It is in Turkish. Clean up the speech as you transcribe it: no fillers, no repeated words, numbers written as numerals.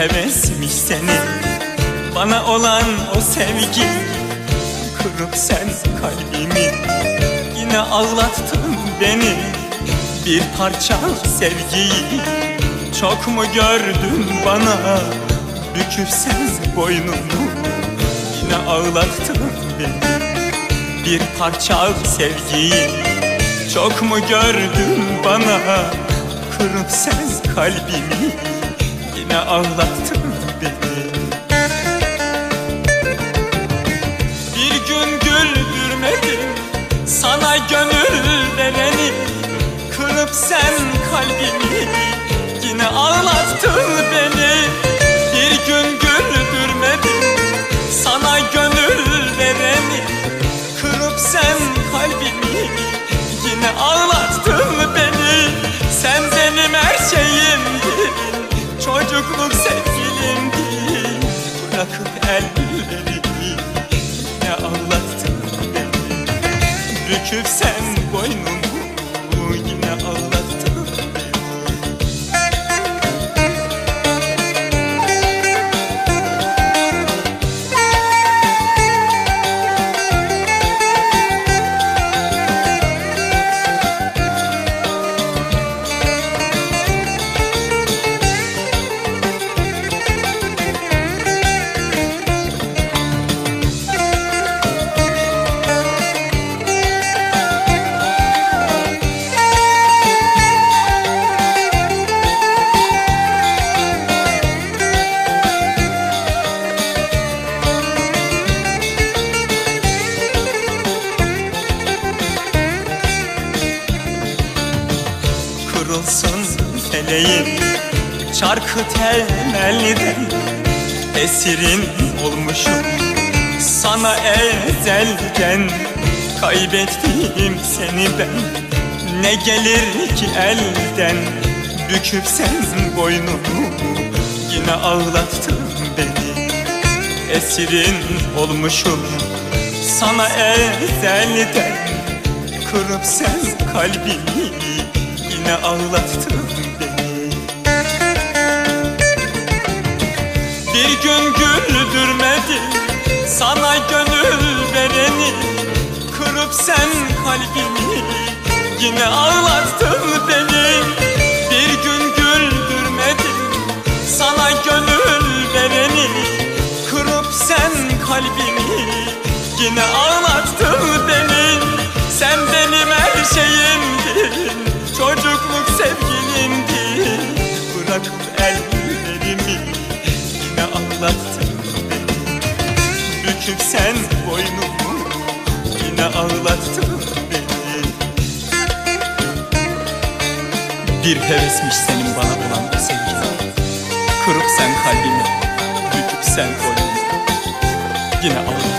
hevesmiş senin bana olan o sevgi. Kırıp sen kalbimi, yine ağlattın beni. Bir parça sevgiyi çok mu gördün bana? Büküp sen boynunu, yine ağlattın beni. Bir parça sevgiyi çok mu gördün bana? Kırıp sen kalbimi, yine ağlattın beni. Bir gün güldürmedim sana gönül vereni. Kırıp sen kalbimi, yine ağlattın beni. Bir gün güldürmedim sana gönül vereni. Kırıp sen kalbimi, yine ağlattın beni. Sen benim her şeyimdin, çocukluk sevgilimdin. Bırakıp ellerini, yine ağlattın beni. Büküp sen boynumu, yine ağlattın beni. Kırılsın feleğim çarkı temelden. Esirin olmuşum sana ezelden. Kaybettim seni ben, ne gelir ki elden. Büküp sen boynunu, yine ağlattın beni. Esirin olmuşum sana ezelden. Kırıp sen kalbimi, yine ağlattın beni. Bir gün güldürmedim sana gönül vereni. Kırıp sen kalbimi, yine ağlattın beni. Bir gün güldürmedim sana gönül vereni. Kırıp sen kalbimi, yine ağlattın beni. Sen benim her şeyimdin, çocukluk sevgilimdin. Bırakıp ellerimi, yine ağlattın beni. Büküp sen boynumu, yine ağlattın beni. Bir hevesmiş senin bana olan o sevgi. Kırıp sen kalbimi, büküp sen boynumu, yine ağlattın.